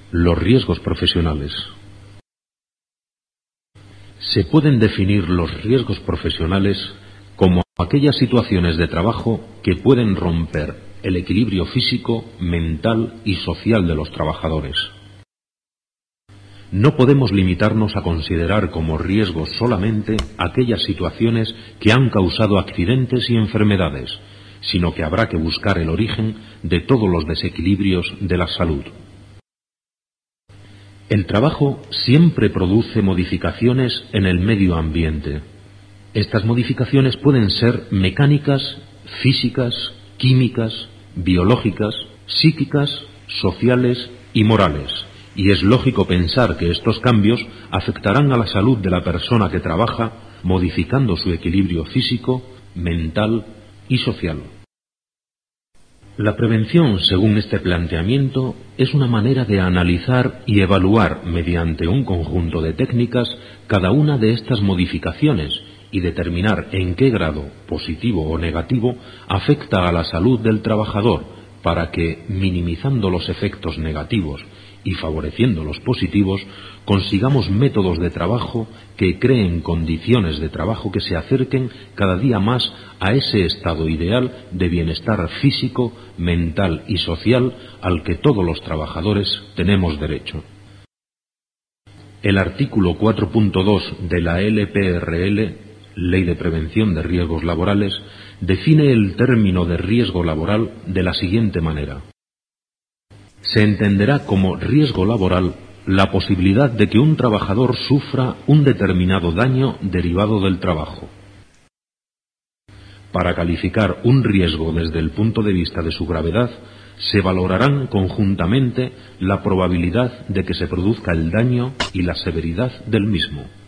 Los riesgos profesionales. Se pueden definir los riesgos profesionales como aquellas situaciones de trabajo que pueden romper el equilibrio físico, mental y social de los trabajadores. No podemos limitarnos a considerar como riesgos solamente aquellas situaciones que han causado accidentes y enfermedades, sino que habrá que buscar el origen de todos los desequilibrios de la salud. El trabajo siempre produce modificaciones en el medio ambiente. Estas modificaciones pueden ser mecánicas, físicas, químicas, biológicas, psíquicas, sociales y morales. Y es lógico pensar que estos cambios afectarán a la salud de la persona que trabaja, modificando su equilibrio físico, mental y social. La prevención, según este planteamiento, es una manera de analizar y evaluar mediante un conjunto de técnicas cada una de estas modificaciones y determinar en qué grado, positivo o negativo, afecta a la salud del trabajador para que, minimizando los efectos negativos y favoreciendo los positivos, consigamos métodos de trabajo que creen condiciones de trabajo que se acerquen cada día más a ese estado ideal de bienestar físico, mental y social al que todos los trabajadores tenemos derecho. El artículo 4.2 de la LPRL, Ley de Prevención de Riesgos Laborales, define el término de riesgo laboral de la siguiente manera. Se entenderá como riesgo laboral la posibilidad de que un trabajador sufra un determinado daño derivado del trabajo. Para calificar un riesgo desde el punto de vista de su gravedad, se valorarán conjuntamente la probabilidad de que se produzca el daño y la severidad del mismo.